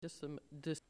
Just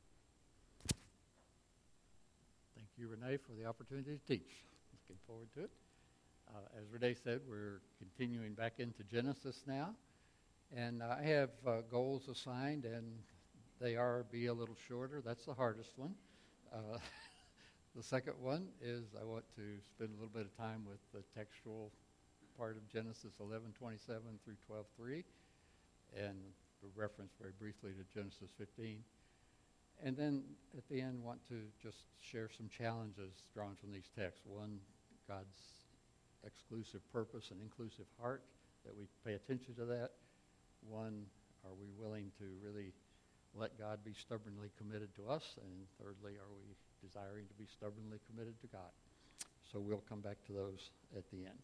Thank you, Renee, for the opportunity to teach. Looking forward to it. As Renee said, we're continuing back into Genesis now. And I have goals assigned, and they are be a little shorter. That's the hardest one. The second one is I want to spend a little bit of time with the textual part of Genesis 11:27 through 12:3, and reference very briefly to Genesis 15. And then at the end, want to just share some challenges drawn from these texts. One, God's exclusive purpose and inclusive heart, that we pay attention to that. One, are we willing to really let God be stubbornly committed to us? And thirdly, are we desiring to be stubbornly committed to God? So we'll come back to those at the end.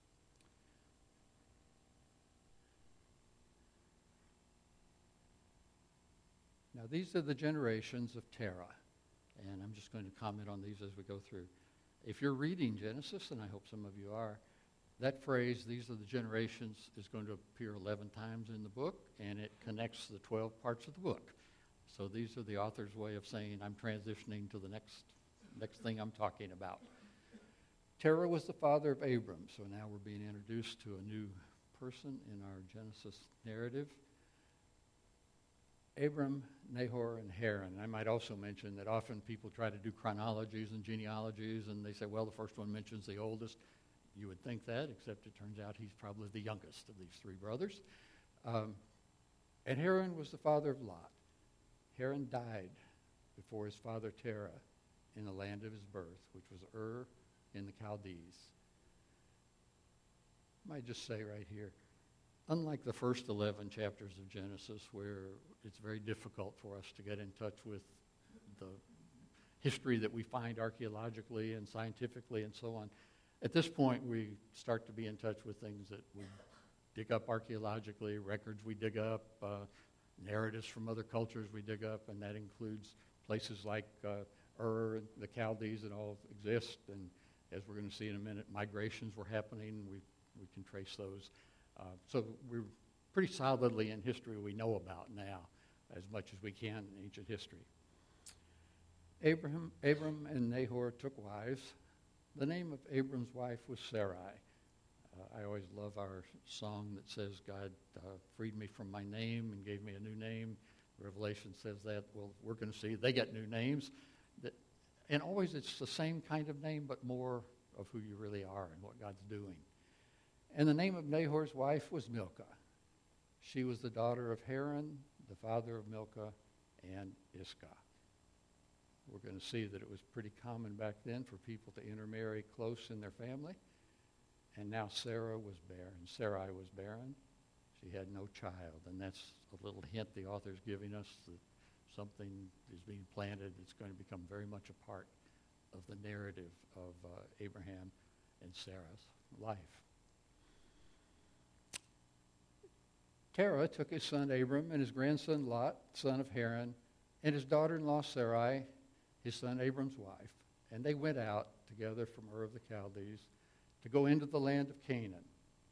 Now, these are the generations of Terah, and I'm just going to comment on these as we go through. If you're reading Genesis, and I hope some of you are, that phrase, these are the generations, is going to appear 11 times in the book, and it connects the 12 parts of the book. So these are the author's way of saying, I'm transitioning to the next thing I'm talking about. Terah was the father of Abram, so now we're being introduced to a new person in our Genesis narrative. Abram, Nahor, and Haran. I might also mention that often people try to do chronologies and genealogies, and they say, well, the first one mentions the oldest. You would think that, except it turns out he's probably the youngest of these three brothers. And Haran was the father of Lot. Haran died before his father Terah in the land of his birth, which was Ur in the Chaldees. I might just say right here, unlike the first 11 chapters of Genesis, where it's very difficult for us to get in touch with the history that we find archaeologically and scientifically and so on, at this point we start to be in touch with things that we dig up archaeologically, records we dig up, narratives from other cultures we dig up, and that includes places like Ur and the Chaldees that all exist, and as we're going to see in a minute, migrations were happening. We can trace those. So we're pretty solidly in history we know about now, as much as we can in ancient history. Abram and Nahor took wives. The name of Abram's wife was Sarai. I always love our song that says, God freed me from my name and gave me a new name. Revelation says that. Well, we're going to see they get new names. And always it's the same kind of name, but more of who you really are and what God's doing. And the name of Nahor's wife was Milcah. She was the daughter of Haran, the father of Milcah and Iscah. We're going to see that it was pretty common back then for people to intermarry close in their family. And now Sarai was barren. She had no child. And that's a little hint the author's giving us that something is being planted that's going to become very much a part of the narrative of Abraham and Sarah's life. Terah took his son Abram and his grandson Lot, son of Haran, and his daughter-in-law Sarai, his son Abram's wife, and they went out together from Ur of the Chaldees to go into the land of Canaan.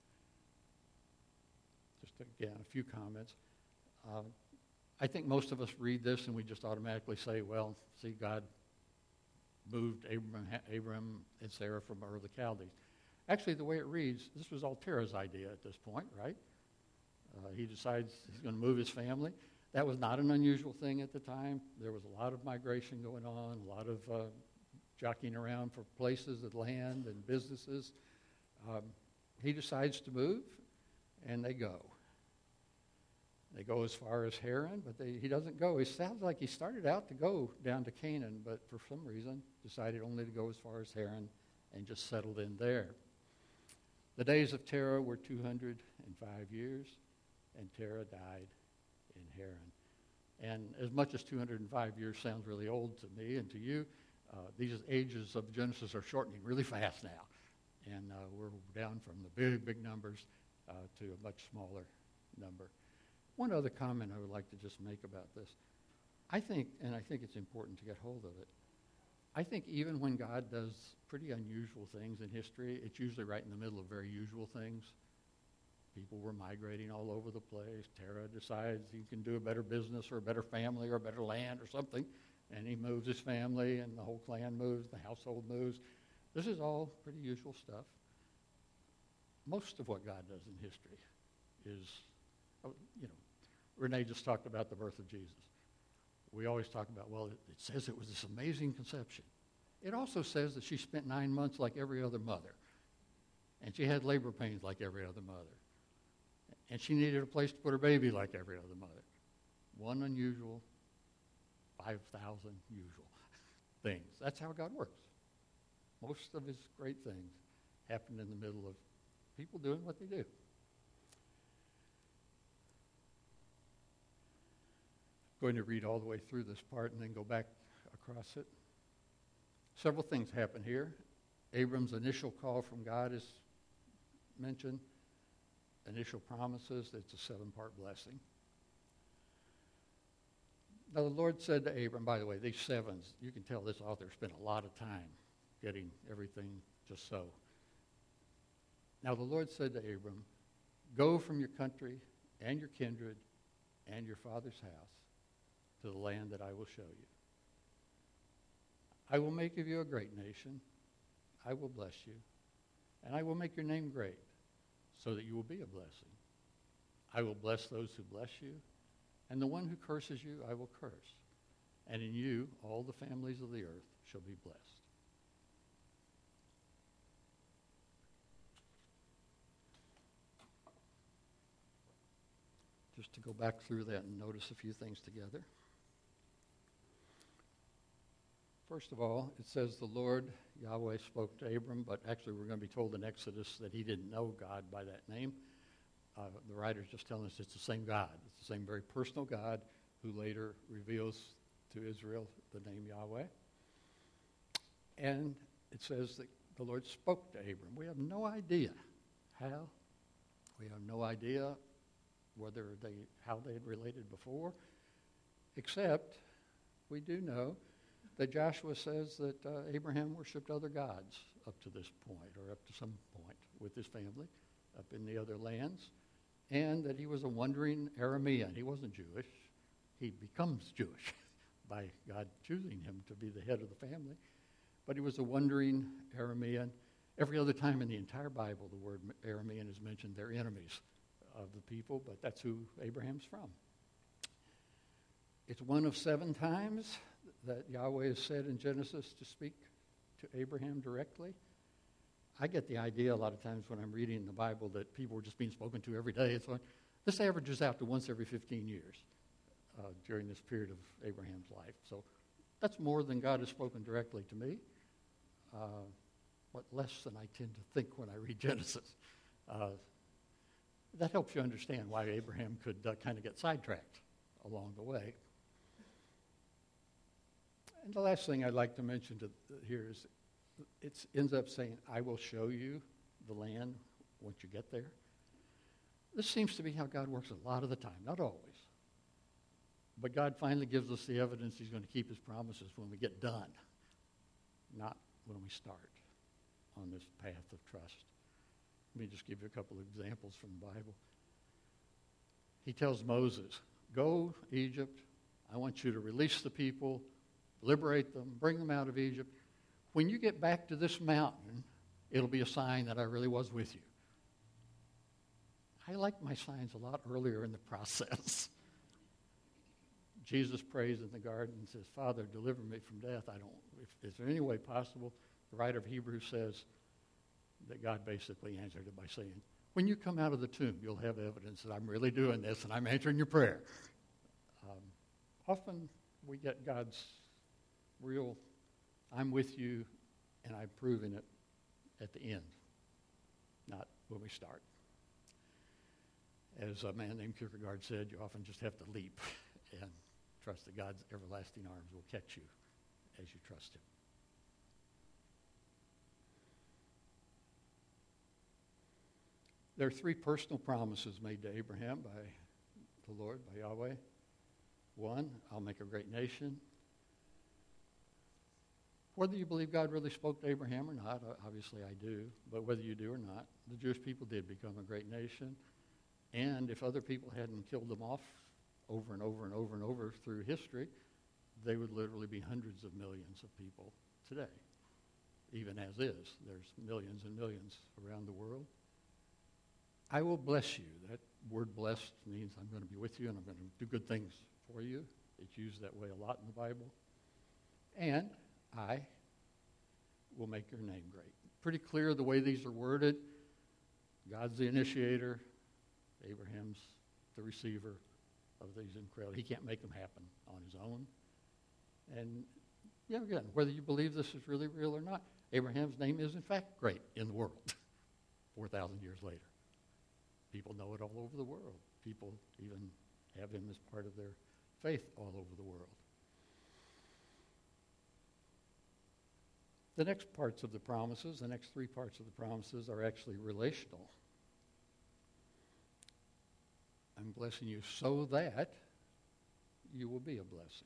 Just again, a few comments. I think most of us read this and we just automatically say, well, see, God moved Abram and Sarah from Ur of the Chaldees. Actually, the way it reads, this was all Terah's idea at this point, right? He decides he's going to move his family. That was not an unusual thing at the time. There was a lot of migration going on, a lot of jockeying around for places and land and businesses. He decides to move, and they go. They go as far as Haran, but he doesn't go. It sounds like he started out to go down to Canaan, but for some reason decided only to go as far as Haran and just settled in there. The days of Terah were 205 years, and Terah died in Haran. And as much as 205 years sounds really old to me and to you, these ages of Genesis are shortening really fast now. And we're down from the big numbers to a much smaller number. One other comment I would like to just make about this. I think it's important to get hold of it, I think even when God does pretty unusual things in history, it's usually right in the middle of very usual things. People were migrating all over the place. Terah decides he can do a better business or a better family or a better land or something, and he moves his family, and the whole clan moves, the household moves. This is all pretty usual stuff. Most of what God does in history is, Renee just talked about the birth of Jesus. We always talk about, well, it says it was this amazing conception. It also says that she spent 9 months like every other mother, and she had labor pains like every other mother, and she needed a place to put her baby like every other mother. One unusual, 5,000 usual things. That's how God works. Most of his great things happen in the middle of people doing what they do. I'm going to read all the way through this part and then go back across it. Several things happen here. Abram's initial call from God is mentioned. Initial promises. It's a 7-part blessing. Now the Lord said to Abram, by the way, these 7s, you can tell this author spent a lot of time getting everything just so. Now the Lord said to Abram, go from your country and your kindred and your father's house to the land that I will show you. I will make of you a great nation. I will bless you. And I will make your name great so that you will be a blessing. I will bless those who bless you. And the one who curses you, I will curse. And in you, all the families of the earth shall be blessed. Just to go back through that and notice a few things together. First of all, it says the Lord, Yahweh, spoke to Abram, but actually we're going to be told in Exodus that he didn't know God by that name. The writer's just telling us it's the same God. It's the same very personal God who later reveals to Israel the name Yahweh. And it says that the Lord spoke to Abram. We have no idea how. We have no idea how they had related before, except we do know that Joshua says that Abraham worshipped other gods up to this point, or up to some point with his family up in the other lands, and that he was a wandering Aramean. He wasn't Jewish. He becomes Jewish by God choosing him to be the head of the family. But he was a wandering Aramean. Every other time in the entire Bible the word Aramean is mentioned, they're enemies of the people, but that's who Abraham's from. It's one of 7 times that Yahweh is said in Genesis to speak to Abraham directly. I get the idea a lot of times when I'm reading the Bible that people were just being spoken to every day. So this averages out to once every 15 years during this period of Abraham's life. So that's more than God has spoken directly to me, but less than I tend to think when I read Genesis. That helps you understand why Abraham could kind of get sidetracked along the way. And the last thing I'd like to mention here is it ends up saying, I will show you the land once you get there. This seems to be how God works a lot of the time, not always. But God finally gives us the evidence he's going to keep his promises when we get done, not when we start on this path of trust. Let me just give you a couple of examples from the Bible. He tells Moses, go, Egypt. I want you to release the people, liberate them, bring them out of Egypt. When you get back to this mountain, it'll be a sign that I really was with you. I like my signs a lot earlier in the process. Jesus prays in the garden and says, Father, deliver me from death. Is there any way possible? The writer of Hebrews says that God basically answered it by saying, when you come out of the tomb, you'll have evidence that I'm really doing this and I'm answering your prayer. Often we get God's real, I'm with you and I'm proving it at the end, not when we start. As a man named Kierkegaard said, you often just have to leap and trust that God's everlasting arms will catch you as you trust him. There are 3 personal promises made to Abraham by the Lord, by Yahweh. 1, I'll make a great nation. Whether you believe God really spoke to Abraham or not, obviously I do, but whether you do or not, the Jewish people did become a great nation. And if other people hadn't killed them off over and over and over and over through history, they would literally be hundreds of millions of people today. Even as is, there's millions and millions around the world. I will bless you. That word blessed means I'm going to be with you and I'm going to do good things for you. It's used that way a lot in the Bible. And I will make your name great. Pretty clear the way these are worded. God's the initiator. Abraham's the receiver of these incredible. He can't make them happen on his own. And again, whether you believe this is really real or not, Abraham's name is in fact great in the world 4,000 years later. People know it all over the world. People even have him as part of their faith all over the world. The next parts of the promises, the next three parts of the promises are actually relational. I'm blessing you so that you will be a blessing.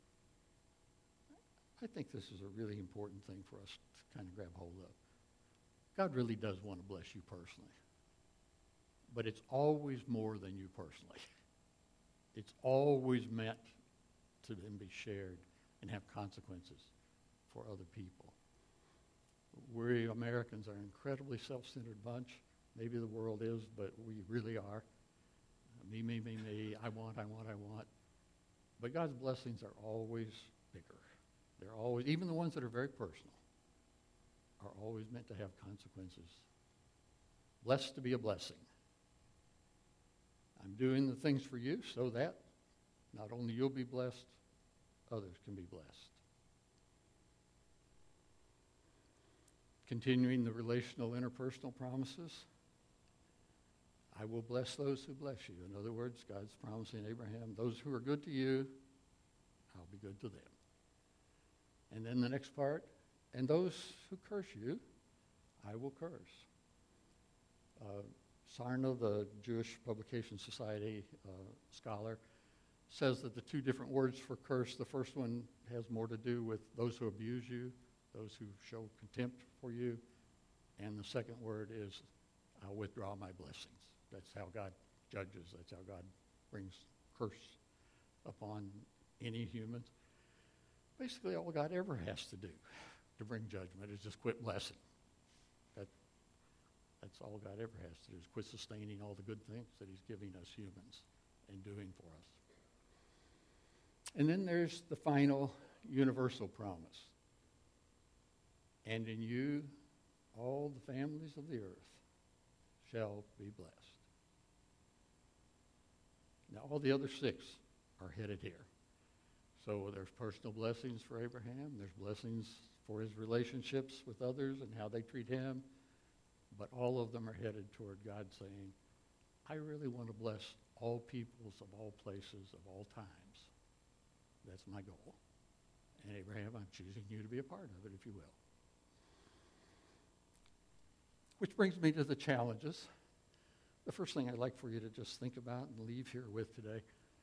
I think this is a really important thing for us to kind of grab hold of. God really does want to bless you personally. But it's always more than you personally. It's always meant to then be shared and have consequences for other people. We Americans are an incredibly self-centered bunch. Maybe the world is, but we really are. Me, me, me, me. I want. But God's blessings are always bigger. They're always, even the ones that are very personal, are always meant to have consequences. Blessed to be a blessing. I'm doing the things for you so that not only you'll be blessed, others can be blessed. Continuing the relational interpersonal promises, I will bless those who bless you. In other words, God's promising Abraham, those who are good to you, I'll be good to them. And then the next part, and those who curse you, I will curse. Sarna, the Jewish Publication Society scholar, says that the two different words for curse, the first one has more to do with those who abuse you, those who show contempt for you, and the second word is, I'll withdraw my blessings. That's how God judges. That's how God brings curse upon any humans. Basically, all God ever has to do to bring judgment is just quit blessing. That's all God ever has to do is quit sustaining all the good things that he's giving us humans and doing for us. And then there's the final universal promise. And in you, all the families of the earth shall be blessed. Now, all the other six are headed here. So there's personal blessings for Abraham. There's blessings for his relationships with others and how they treat him. But all of them are headed toward God saying, I really want to bless all peoples of all places of all times. That's my goal. And Abraham, I'm choosing you to be a part of it, if you will. Which brings me to the challenges. The first thing I'd like for you to just think about and leave here with today,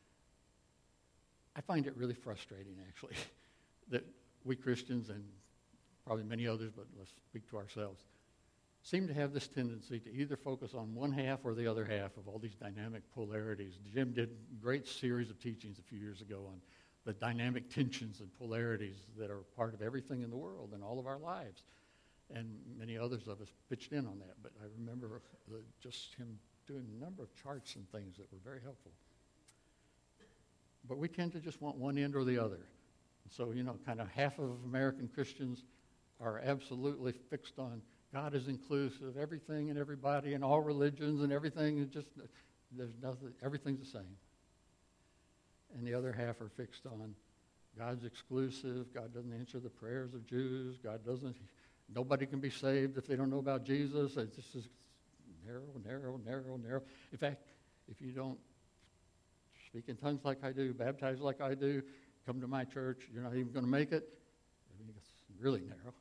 I find it really frustrating, actually, that we Christians, and probably many others, but let's speak to ourselves, seem to have this tendency to either focus on one half or the other half of all these dynamic polarities. Jim did a great series of teachings a few years ago on the dynamic tensions and polarities that are part of everything in the world and all of our lives. And many others of us pitched in on that. But I remember just him doing a number of charts and things that were very helpful. But we tend to just want one end or the other. So, kind of half of American Christians are absolutely fixed on God is inclusive, everything and everybody and all religions and everything is just, there's nothing, everything's the same. And the other half are fixed on God's exclusive, God doesn't answer the prayers of Jews, nobody can be saved if they don't know about Jesus. It's just narrow. In fact, if you don't speak in tongues like I do, baptize like I do, come to my church, you're not even going to make it. I mean, it's really narrow.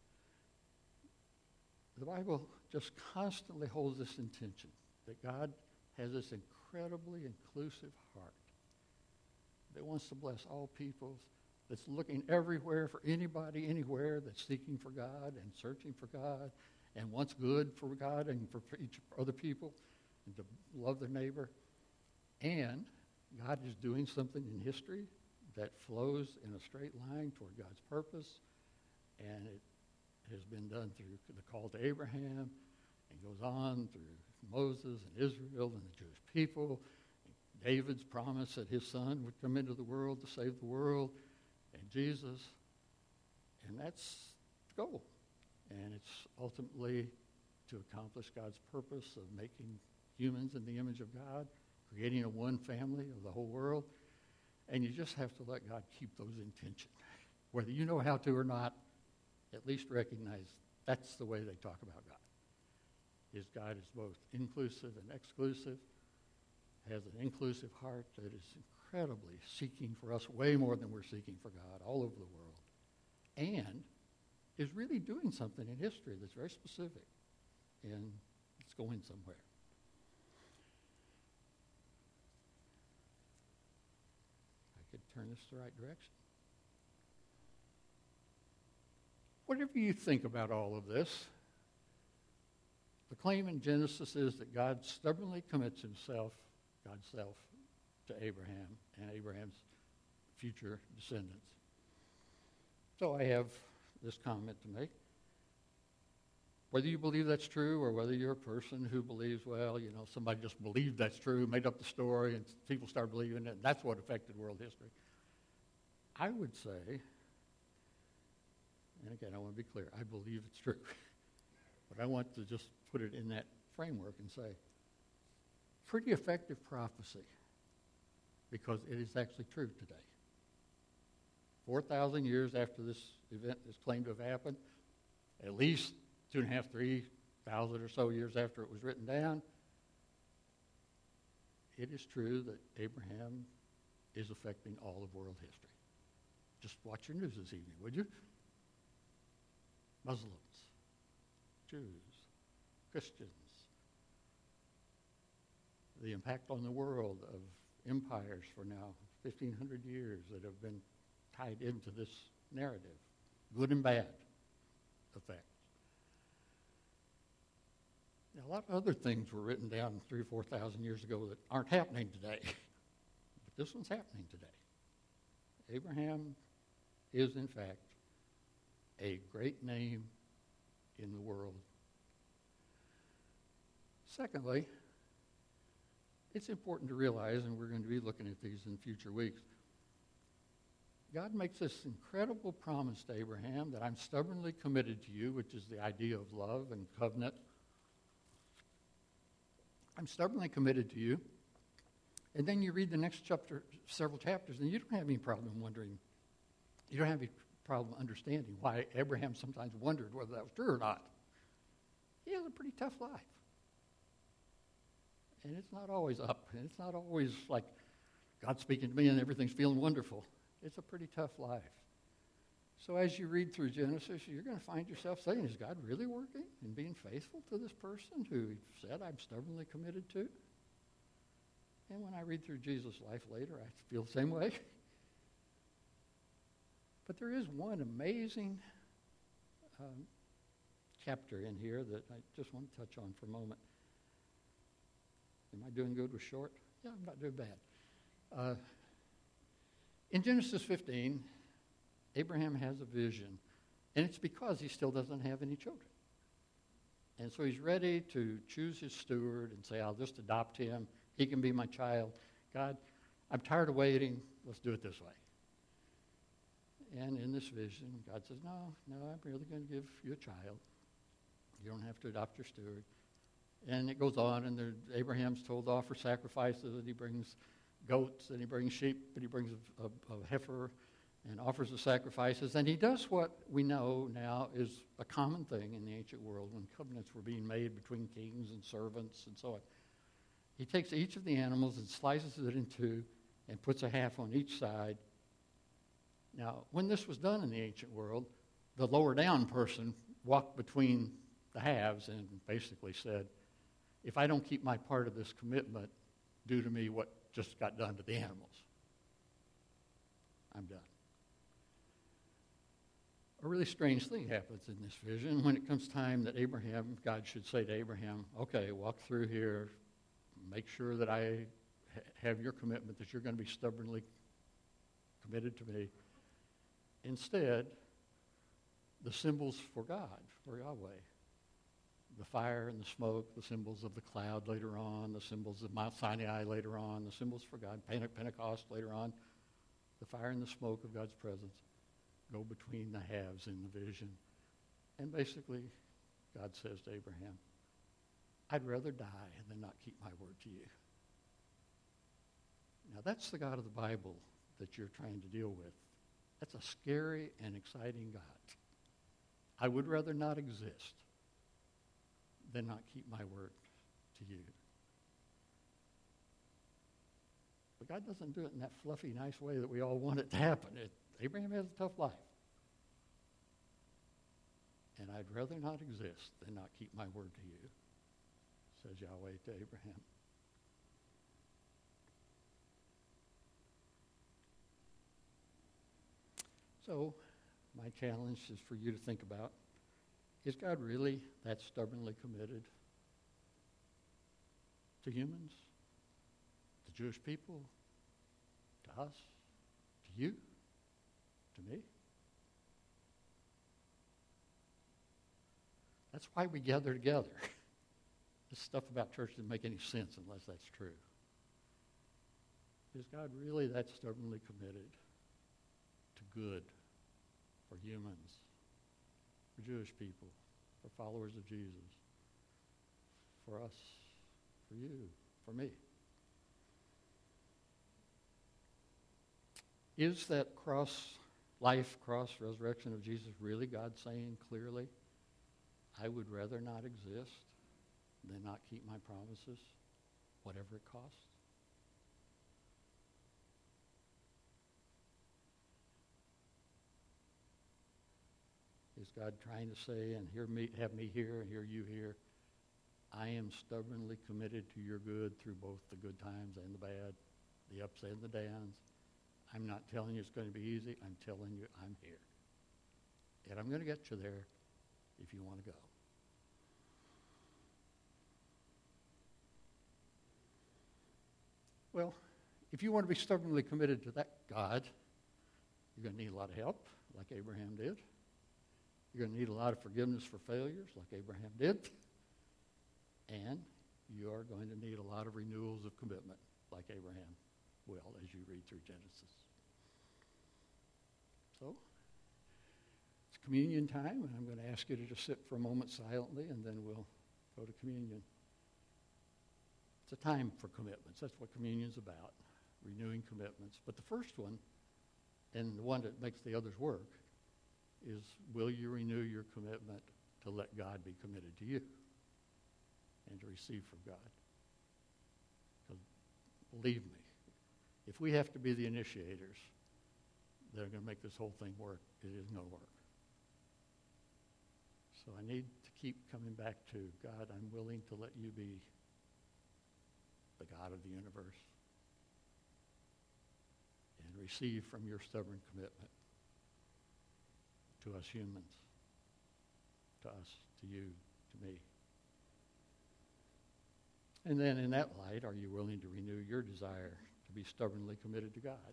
The Bible just constantly holds this intention that God has this incredibly inclusive heart that wants to bless all peoples, that's looking everywhere for anybody, anywhere, that's seeking for God and searching for God and wants good for God and for each other people. and to love their neighbor. And God is doing something in history that flows in a straight line toward God's purpose, and it has been done through the call to Abraham, and goes on through Moses and Israel and the Jewish people, David's promise that his son would come into the world to save the world, and Jesus, and that's the goal. And it's ultimately to accomplish God's purpose of making humans in the image of God, creating a one family of the whole world. And you just have to let God keep those in tension. Whether you know how to or not, at least recognize that's the way they talk about God. His God is both inclusive and exclusive, has an inclusive heart that is incredibly seeking for us way more than we're seeking for God all over the world, and is really doing something in history that's very specific, and it's going somewhere. I could turn this the right direction. Whatever you think about all of this, the claim in Genesis is that God stubbornly commits himself, God's self, to Abraham and Abraham's future descendants. So I have this comment to make. Whether you believe that's true or whether you're a person who believes, well, you know, somebody just believed that's true, made up the story, and people started believing it, and that's what affected world history. I would say, and again, I want to be clear, I believe it's true. But I want to just put it in that framework and say, pretty effective prophecy, because it is actually true today. 4,000 years after this event is claimed to have happened, at least 2,500, 3,000 or so years after it was written down, it is true that Abraham is affecting all of world history. Just watch your news this evening, would you? Muslims, Jews, Christians, the impact on the world of empires for now 1,500 years that have been tied into this narrative, good and bad effects. Now, a lot of other things were written down 3,000 or 4,000 years ago that aren't happening today, but this one's happening today. Abraham is, in fact, a great name in the world. Secondly, it's important to realize, and we're going to be looking at these in future weeks, God makes this incredible promise to Abraham that I'm stubbornly committed to you, which is the idea of love and covenant. I'm stubbornly committed to you. And then you read the next chapter, several chapters, and you don't have any problem wondering, you don't have any problem understanding why Abraham sometimes wondered whether that was true or not. He has a pretty tough life. And it's not always up, and it's not always like God's speaking to me and everything's feeling wonderful. It's a pretty tough life. So as you read through Genesis, you're going to find yourself saying, is God really working and being faithful to this person who he said I'm stubbornly committed to? And when I read through Jesus' life later, I feel the same way. But there is one amazing chapter in here that I just want to touch on for a moment. Am I doing good with short? Yeah, I'm not doing bad. In Genesis 15, Abraham has a vision, and it's because he still doesn't have any children. And so he's ready to choose his steward and say, I'll just adopt him. He can be my child. God, I'm tired of waiting. Let's do it this way. And in this vision, God says, no, I'm really going to give you a child. You don't have to adopt your steward. And it goes on, and Abraham's told to offer sacrifices, and he brings goats, and he brings sheep, and he brings a heifer, and offers the sacrifices. And he does what we know now is a common thing in the ancient world when covenants were being made between kings and servants and so on. He takes each of the animals and slices it in two and puts a half on each side. Now, when this was done in the ancient world, the lower down person walked between the halves and basically said, if I don't keep my part of this commitment, do to me what just got done to the animals. I'm done. A really strange thing happens in this vision when it comes time that God should say to Abraham, okay, walk through here, make sure that I have your commitment that you're going to be stubbornly committed to me. Instead, the symbols for God, for Yahweh, the fire and the smoke, the symbols of the cloud later on, the symbols of Mount Sinai later on, the symbols for God, Pentecost later on, the fire and the smoke of God's presence go between the halves in the vision. And basically, God says to Abraham, I'd rather die than not keep my word to you. Now, that's the God of the Bible that you're trying to deal with. That's a scary and exciting God. I would rather not exist than not keep my word to you. But God doesn't do it in that fluffy, nice way that we all want it to happen. Abraham has a tough life. And I'd rather not exist than not keep my word to you, says Yahweh to Abraham. So, my challenge is for you to think about, is God really that stubbornly committed to humans, to Jewish people, to us, to you, to me? That's why we gather together. This stuff about church doesn't make any sense unless that's true. Is God really that stubbornly committed to good for humans, for Jewish people, for followers of Jesus, for us, for you, for me? Is that cross-life, cross-resurrection of Jesus really God saying clearly, I would rather not exist than not keep my promises, whatever it costs? Is God trying to say, and have me here and hear you here, I am stubbornly committed to your good through both the good times and the bad, the ups and the downs. I'm not telling you it's going to be easy. I'm telling you I'm here. And I'm going to get you there if you want to go. Well, if you want to be stubbornly committed to that God, you're going to need a lot of help, like Abraham did. You're going to need a lot of forgiveness for failures, like Abraham did. And you are going to need a lot of renewals of commitment, like Abraham will, as you read through Genesis. So, it's communion time, and I'm going to ask you to just sit for a moment silently, and then we'll go to communion. It's a time for commitments. That's what communion's about, renewing commitments. But the first one, and the one that makes the others work, is will you renew your commitment to let God be committed to you and to receive from God? Because believe me, if we have to be the initiators that are going to make this whole thing work, it isn't going to work. So I need to keep coming back to, God, I'm willing to let you be the God of the universe and receive from your stubborn commitment to us humans, to us, to you, to me. And then in that light, are you willing to renew your desire to be stubbornly committed to God?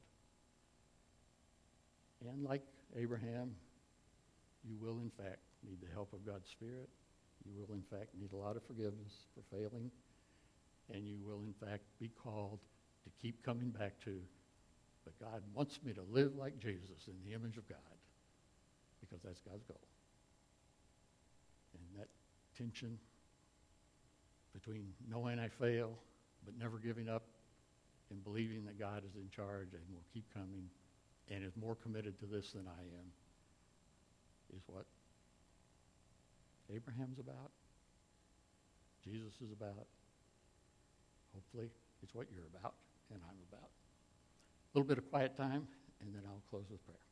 And like Abraham, you will in fact need the help of God's Spirit. You will in fact need a lot of forgiveness for failing. And you will in fact be called to keep coming back to, but God wants me to live like Jesus in the image of God, because that's God's goal. And that tension between knowing I fail, but never giving up, and believing that God is in charge and will keep coming and is more committed to this than I am, is what Abraham's about, Jesus is about. Hopefully, it's what you're about and I'm about. A little bit of quiet time, and then I'll close with prayer.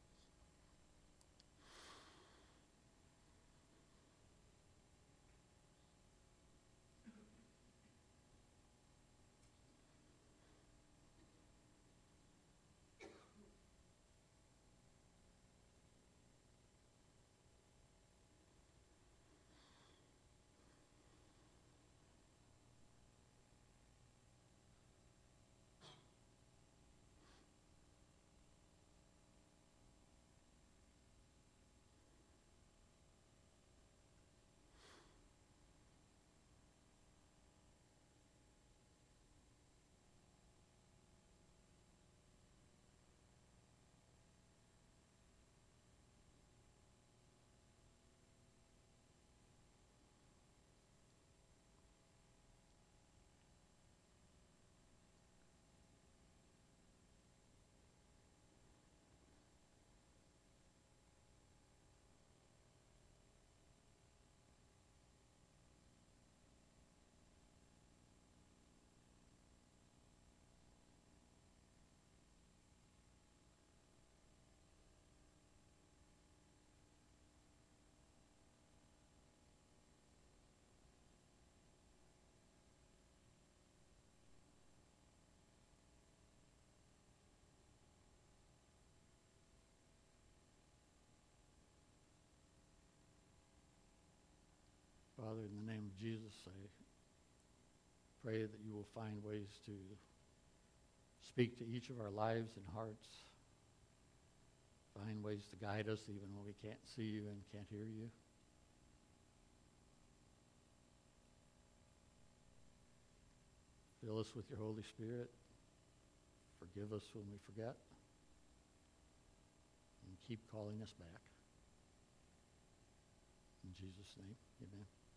I pray that you will find ways to speak to each of our lives and hearts. Find ways to guide us even when we can't see you and can't hear you. Fill us with your Holy Spirit. Forgive us when we forget. And keep calling us back. In Jesus' name, amen.